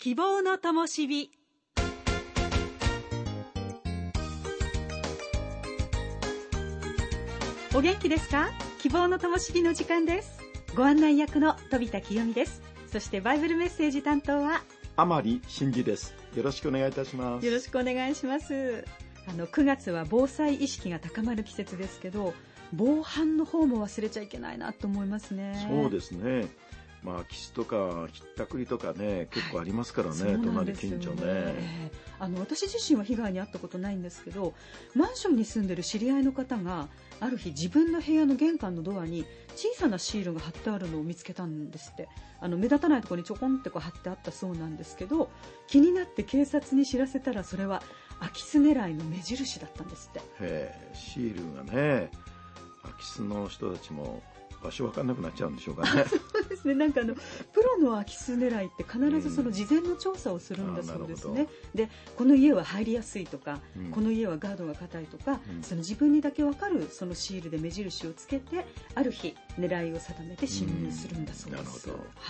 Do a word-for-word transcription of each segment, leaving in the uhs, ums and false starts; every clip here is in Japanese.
希望の灯火。お元気ですか？希望の灯火の時間です。ご案内役の飛田清美です。そしてバイブルメッセージ担当は甘利真嗣です。よろしくお願いいたします。 よろしくお願いします。あのくがつは防災意識が高まる季節ですけど、防犯の方も忘れちゃいけないなと思いますね。 そうですね。まあ、空き巣とかひったくりとかね、結構ありますからね、 はい、 隣近所ね、 えー、あの私自身は被害に遭ったことないんですけど、マンションに住んでる知り合いの方がある日自分の部屋の玄関のドアに小さなシールが貼ってあるのを見つけたんですって。あの目立たないところにちょこんってこう貼ってあったそうなんですけど、気になって警察に知らせたら、それは空き巣狙いの目印だったんですって。 へー、シールがね、空き巣の人たちも場所分かんなくなっちゃうんでしょうかね。 そうですね。なんかあのプロの空き巣狙いって必ずその事前の調査をするんだそうですね。うん、で、この家は入りやすいとか、うん、この家はガードが硬いとか、うん、その自分にだけ分かるそのシールで目印をつけて、ある日狙いを定めて侵入するんだそうです。うん、なるほど。はい。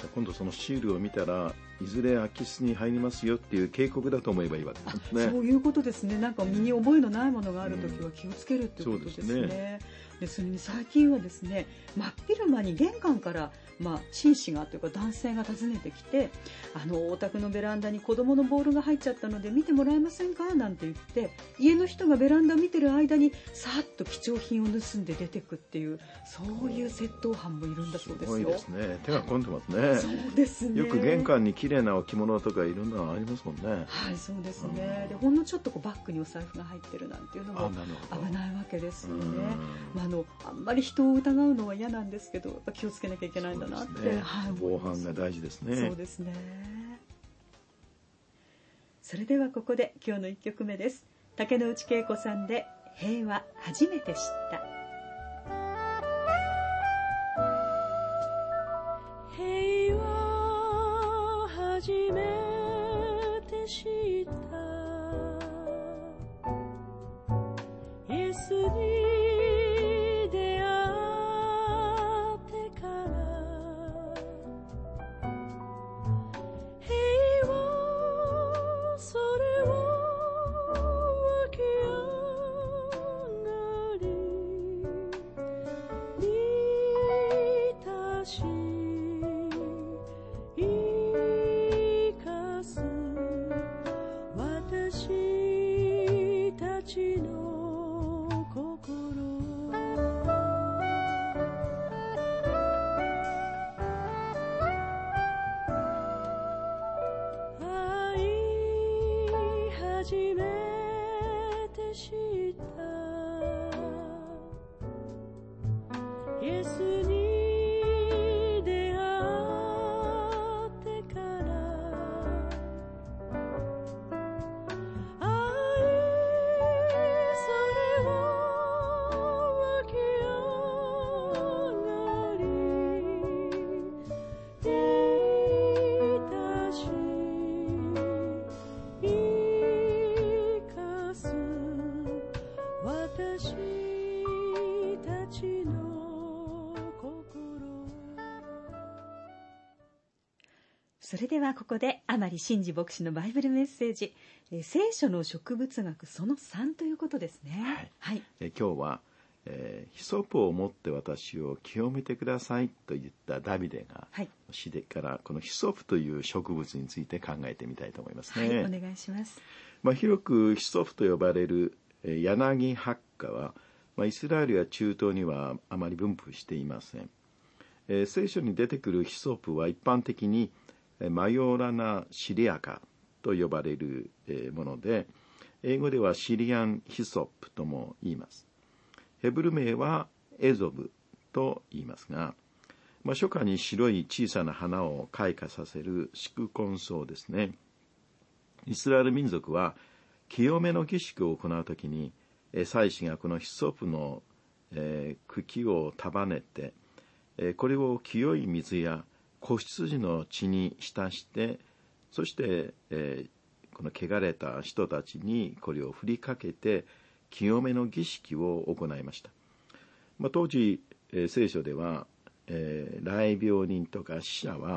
今度そのシールを見たら、いずれ空き巣に入りますよっていう警告だと思えばいいわけですね。 そういうことですね。なんか身に覚えのないものがあるときは気をつけるっていうことですね。うん、そうですね。で、それに最近はですね、真っ昼間に玄関から、まあ、紳士がというか男性が訪ねてきて、あのお宅のベランダに子供のボールが入っちゃったので見てもらえませんかなんて言って、家の人がベランダを見てる間にさーっと貴重品を盗んで出てくっていう、そういう窃盗犯もいるんだそうですよ。 すごいですね。手が込んでますね。 そうですね。 よく玄関に綺麗な置物とかいろんなのありますもんね。 はい、そうですね。で、ほんのちょっとこうバッグにお財布が入ってるなんていうのも危ないわけですよね。まあ、あのあんまり人を疑うのは嫌なんですけど、やっぱ気をつけなきゃいけないんだなって、ね、はい、 防犯が大事ですね。 そうですね。それではここで今日のいっきょくめです。竹野内恵子さんで平和初めて知った。 平和初めて知ったイエスにそれではここで甘利真嗣牧師のバイブルメッセージ、えー、聖書の植物学そのさんということですね。 はい。 はい、 え今日は、えー、ヒソプを持って私を清めてくださいと言ったダビデが、はい、詩でからこのヒソプという植物について考えてみたいと思いますね。 はい、お願いします。 まあ、広くヒソプと呼ばれる、えー、柳ハッカは、まあ、イスラエルや中東にはあまり分布していません。えー、聖書に出てくるヒソプは一般的にマヨラナシリアカと呼ばれるもので、英語ではシリアンヒソップとも言います。ヘブル名はエゾブと言いますが、まあ、初夏に白い小さな花を開花させる宿根草ですね。イスラエル民族は清めの儀式を行うときに、祭司がこのヒソプの茎を束ねて、これを清い水や子羊の血に浸して、そして、えー、この汚れた人たちにこれを振りかけて清めの儀式を行いました。まあ、当時、えー、聖書では、えー、癩病人とか死者は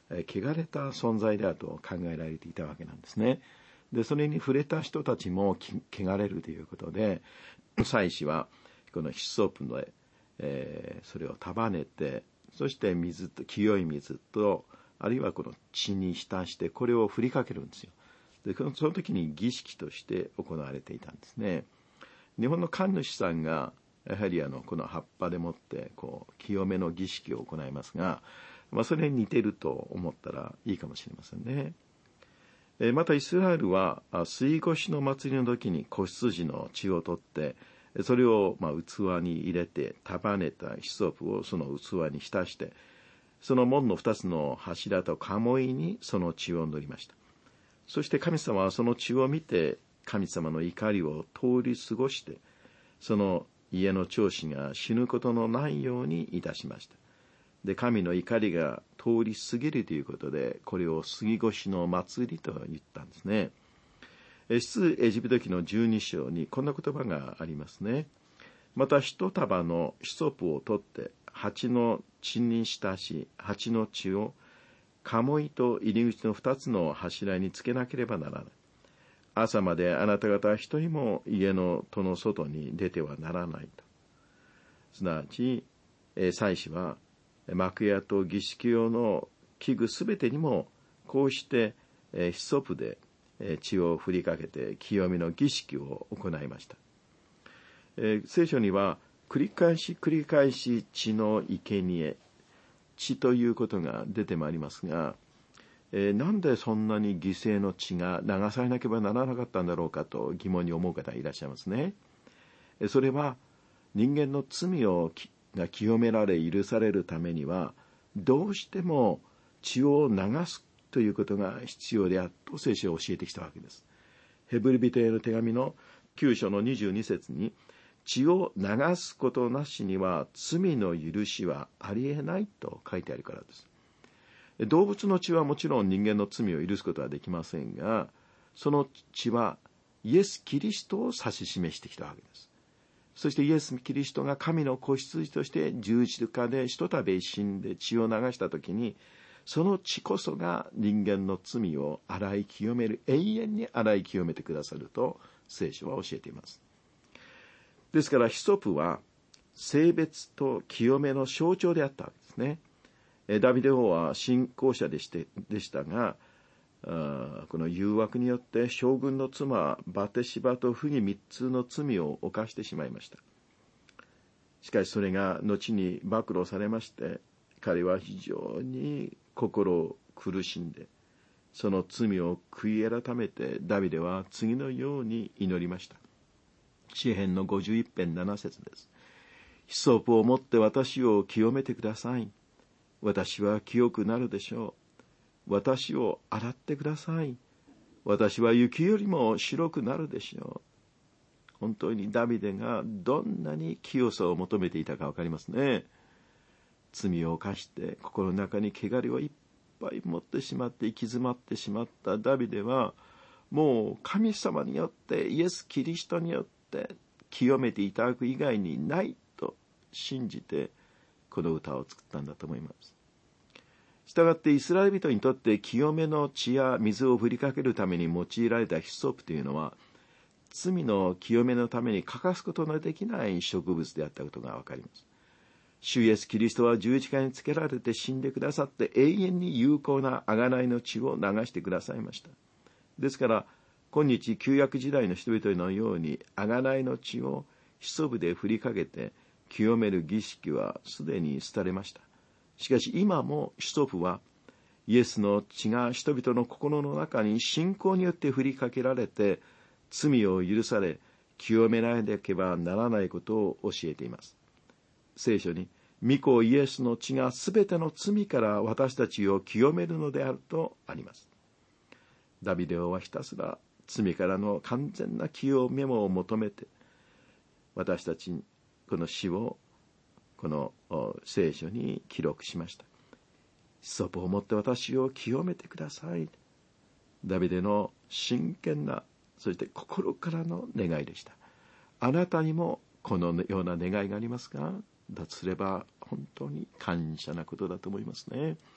えー、汚れた存在であると考えられていたわけなんですね。で、それに触れた人たちも汚れるということで、祭司はこのヒソップで、えー、それを束ねて、そして水と、清い水と、あるいはこの血に浸してこれを振りかけるんですよ。で、その時に儀式として行われていたんですね。日本の神主さんがやはりあのこの葉っぱでもってこう清めの儀式を行いますが、まあ、それに似ていると思ったらいいかもしれませんね。えまたイスラエルは水越の祭りの時に子羊の血を取ってそれをまあ器に入れて束ねたヒソプをその器に浸して、その門の二つの柱と鴨居にその血を塗りました。そして神様はその血を見て神様の怒りを通り過ごして、その家の長子が死ぬことのないようにいたしました。で、神の怒りが通り過ぎるということで、これを杉越の祭りと言ったんですね。出エジプト記のじゅうに章にこんな言葉がありますね。また一束のヒソプを取って蜂の血に浸し、蜂の血を鴨居と入り口の二つの柱につけなければならない。朝まであなた方一人も家の戸の外に出てはならないと。すなわち、祭司は幕屋と儀式用の器具すべてにもこうしてヒソプで血を振りかけて清めの儀式を行いました。えー、聖書には繰り返し繰り返し血の生贄、血ということが出てまいりますが、えー、なんでそんなに犠牲の血が流されなければならなかったんだろうかと疑問に思う方いらっしゃいますね。それは人間の罪をが清められ許されるためにはどうしても血を流すということが必要であると聖書を教えてきたわけです。ヘブル人への手紙のきゅう章のにじゅうに節に、血を流すことなしには罪の許しはありえないと書いてあるからです。動物の血はもちろん人間の罪を許すことはできませんが、その血はイエス・キリストを指し示してきたわけです。そしてイエス・キリストが神の子羊として十字架でひとたび死んで血を流したときに、その血こそが人間の罪を洗い清める、永遠に洗い清めてくださると聖書は教えています。ですからヒソプは聖別と清めの象徴であったわけですね。ダビデ王は信仰者でして、でしたが、あこの誘惑によって将軍の妻バテシバと不義三つの罪を犯してしまいました。しかしそれが後に暴露されまして、彼は非常に心を苦しんで、その罪を悔い改めてダビデは次のように祈りました。詩編のごじゅういち編なな節です。ヒソプを持って私を清めてください。私は清くなるでしょう。私を洗ってください。私は雪よりも白くなるでしょう。本当にダビデがどんなに清さを求めていたかわかりますね。罪を犯して心の中に汚れをいっぱい持ってしまって行き詰まってしまったダビデは、もう神様によってイエス・キリストによって清めていただく以外にないと信じてこの歌を作ったんだと思います。したがってイスラエル人にとって清めの血や水を振りかけるために用いられたヒソプというのは、罪の清めのために欠かすことのできない植物であったことがわかります。主イエスキリストは十字架につけられて死んでくださって永遠に有効な贖いの血を流してくださいました。ですから今日旧約時代の人々のように贖いの血をヒソプで振りかけて清める儀式はすでに廃れました。しかし今もヒソプはイエスの血が人々の心の中に信仰によって振りかけられて罪を許され清められなければならないことを教えています。聖書に御子イエスの血がすべての罪から私たちを清めるのであるとあります。ダビデ王はひたすら罪からの完全な清めを求めて、私たちにこの詩をこの聖書に記録しました。ヒソプを持って私を清めてください。ダビデの真剣な、そして心からの願いでした。あなたにもこのような願いがありますか？だとすれば本当に感謝なことだと思いますね。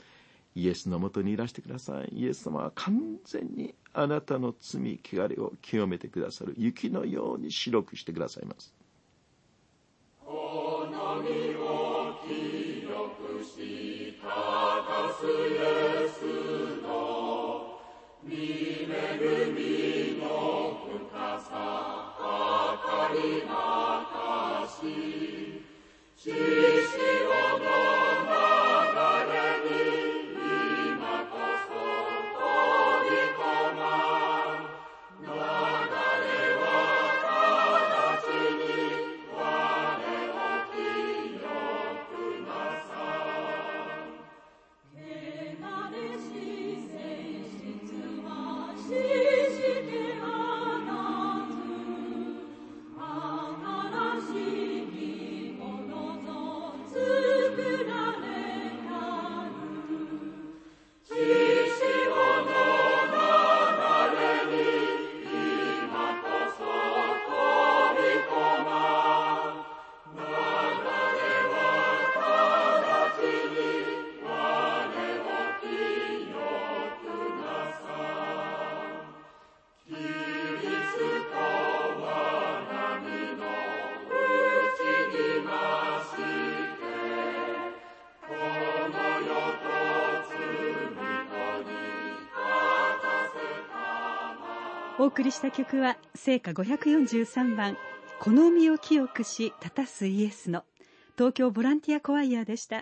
イエスのもとにいらしてください。イエス様は完全にあなたの罪汚れを清めてくださる。雪のように白くしてくださいます。 この身を清くしたたすイエスの御恵みの深さ計りなかし、血潮の流れに今こそ飛び込まん。流れは直ちに我を清くなさん。汚れし性質は死してあなず、新しきものぞ作られたる。血潮の流れに今こそ飛び込まん。流れは直ちに我を清くなさん。キリストは波のうちにまして、この世と罪とに立たせたま。 お送りした曲は聖歌ごひゃくよんじゅうさんばん、この身を清くし立たすイエスの東京ボランティアコワイヤーでした。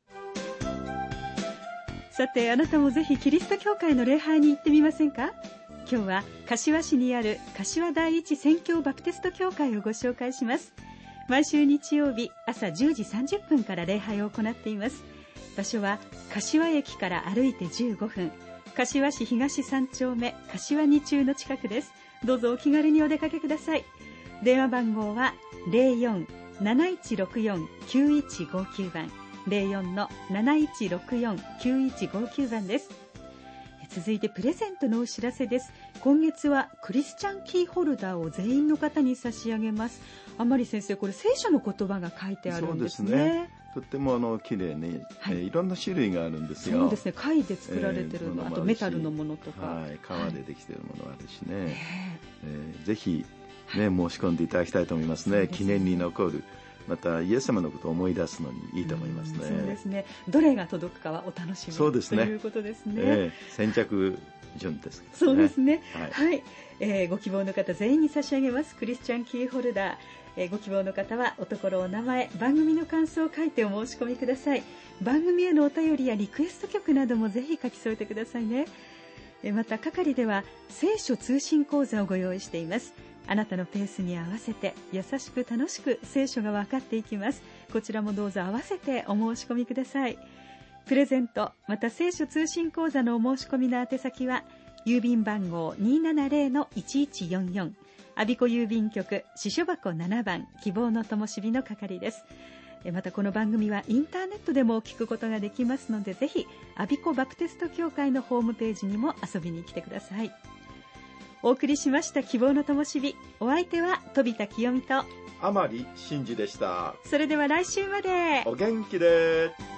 さて、あなたもぜひキリスト教会の礼拝に行ってみませんか？今日は柏市にある柏第一宣教バプテスト教会をご紹介します。毎週日曜日朝じゅうじさんじゅっぷんから礼拝を行っています。場所は柏駅から歩いてじゅうごふん、柏市東さん丁目柏二中の近くです。どうぞお気軽にお出かけください。電話番号は ゼロよん なないちろくよん きゅういちごきゅう 番 ゼロよん なないちろくよん きゅういちごきゅう 番です。続いてプレゼントのお知らせです。今月はクリスチャンキーホルダーを全員の方に差し上げます。あまり先生、これ聖書の言葉が書いてあるんですね。 そうですね。とってもあの綺麗に、はい、えー、いろんな種類があるんですよ。 そうですね。貝で作られてるの、えー、あとメタルのものとか、 はい、革でできているものあるしね。はい、えー、ぜひね、申し込んでいただきたいと思いますね。記念に残る。またイエス様のことを思い出すのにいいと思いますね。 そうですね。どれが届くかはお楽しみそうですねということですね。 えー、先着順ですけどね。 そうですね。はい、はい、えー。ご希望の方全員に差し上げますクリスチャンキーホルダー。えー、ご希望の方はおところお名前、番組の感想を書いてお申し込みください。番組へのお便りやリクエスト曲などもぜひ書き添えてくださいね。えー、また係では聖書通信講座をご用意しています。あなたのペースに合わせて優しく楽しく聖書が分かっていきます。こちらもどうぞ合わせてお申し込みください。プレゼントまた聖書通信講座のお申し込みの宛先は郵便番号 にーななゼロ いちいちよんよん 我孫子郵便局支所箱ななばん希望の灯火の係です。またこの番組はインターネットでも聞くことができますので、ぜひ我孫子バプテスト教会のホームページにも遊びに来てください。お送りしました希望の灯火、お相手は飛田清美と甘利真司でした。 それでは来週までお元気で。